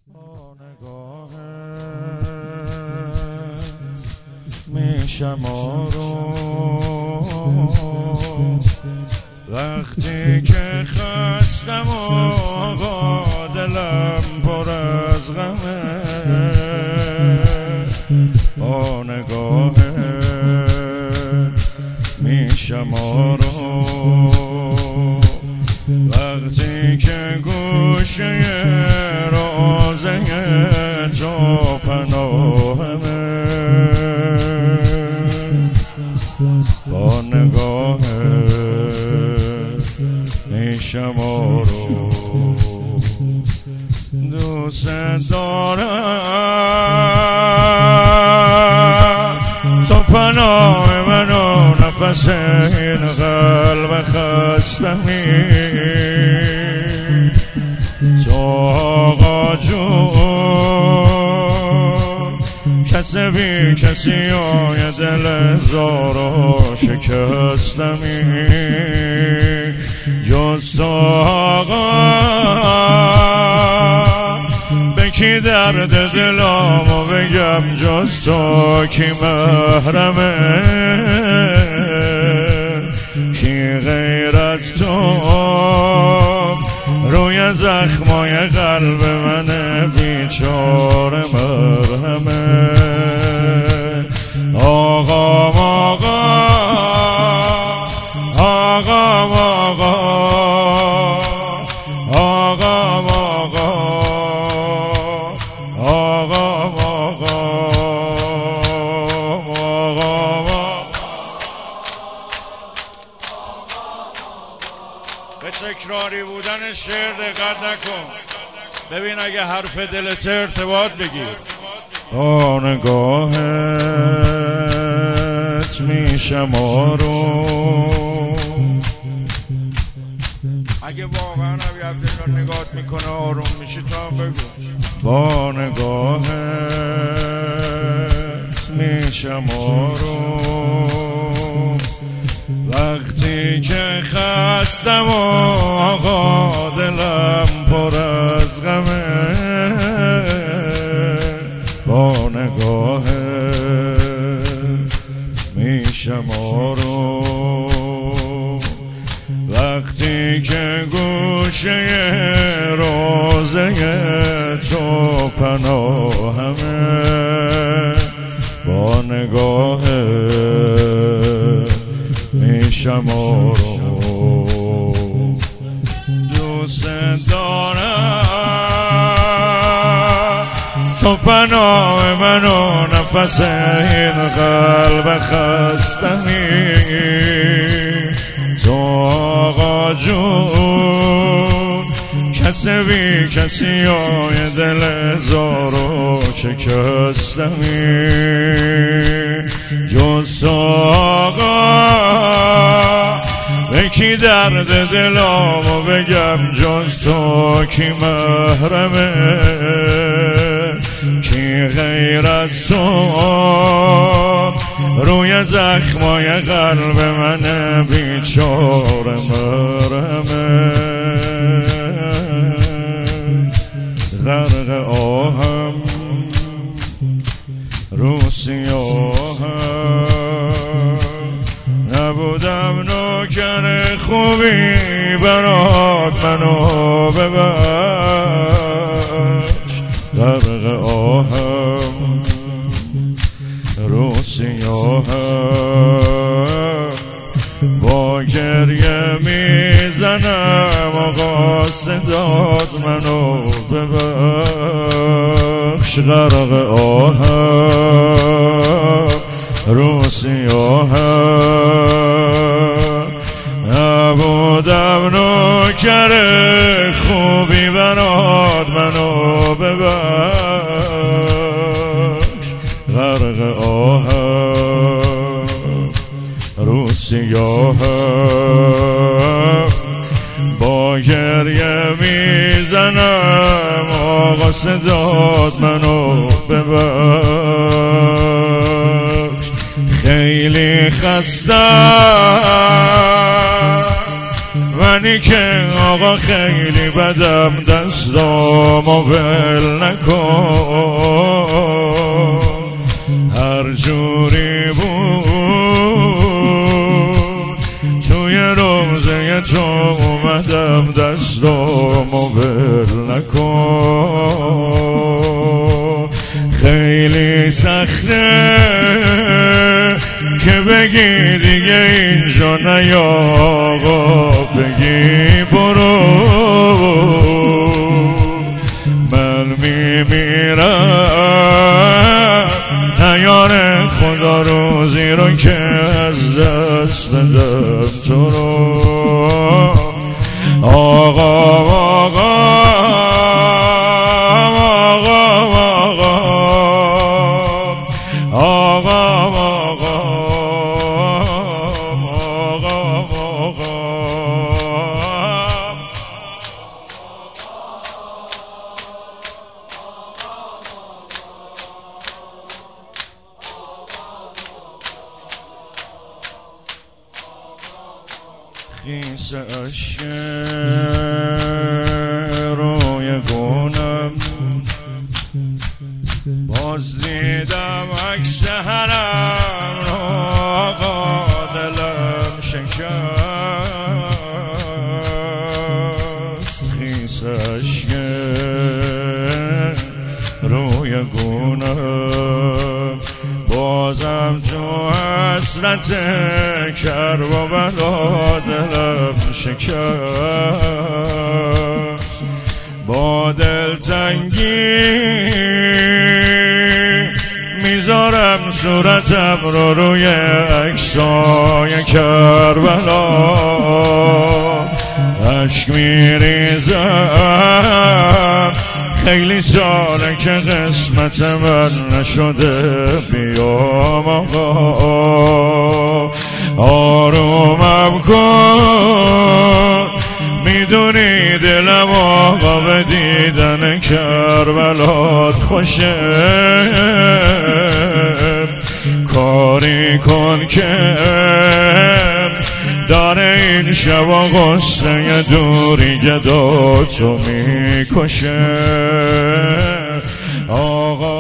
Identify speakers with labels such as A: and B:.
A: با نگاه میشم آروم وقتی که خستم آقا دلم پر از غمه با نگاه میشم آروم وقتی که گوشه روزه تو پناهمه با نگاه میشم آروم دوست دارم تو پناه من و نفس این قلب خستمی تو آقا جون کسی بی کسی آی دل زارا شکستمی جز تو آقا به کی درد دلامو بگم جز تو کی محرمه کی غیر از تو روی زخمای قلب من بیچاره مرهمه آقا آقا آقا آقا آقا آقا به تکراری بودن شعر دقت نکن ببین اگه حرف دلت ارتباط بگیر با نگاهت میشم آروم اگه واقعا ابی عبدالله نگاهت میکنه آروم میشی تو هم بگو با نگاهت میشم آروم وقتی که خستم آقا دلم پر از غمه با نگاه میشم آروم وقتی که گوشه روزه تو پناهمه با نگاه میشم آروم دوست دارم تو پناه من و نفس این قلب خستمی تو آقا جون کسی بی کسی آی دل زارو شکستمی جز تو آقا به کی درد دلامو بگم جز تو کی محرمه کی غیر از تو روی زخمای قلب من بیچاره مرهمه غرق آهم رو سیاهم نبودم نوکر خوبی برات منو ببخش غرق آهم رو سیاهم با گریه میزنم آقا صدات منو ببخش غرق آهم رو سیاهم نبودم نوکر خوبی برات منو ببخش غرق آهم رو سیاهم با گریه میزنم آقا صدات منو ببخش خیلی خستم و منی که آقا خیلی بدم دستامو ول نکن هر جوری بود توی روزه تو اومدم دستامو ول نکن خیلی سخته که بگی دیگه اینجا نیا آقا بگی برو من میمیرم نیاره خدا روزی رو که از دست بدم تو رو آقا خیس اشک روی گونم باز دیدم عکس حرم رو آقا دلم شکست خیس اشک روی گونم بازم تو حسرت کربلا دلم شکست با دلتنگی میذارم صورتم رو روی عکسای کربلا اشک میریزم خیلی ساله که قسمت من نشده بیام آقا آرومم کن میدونی دلم آقا به دیدن کربلات خوشه کاری کن که داره این شب و غصه دوری گدا تو میکشه آقا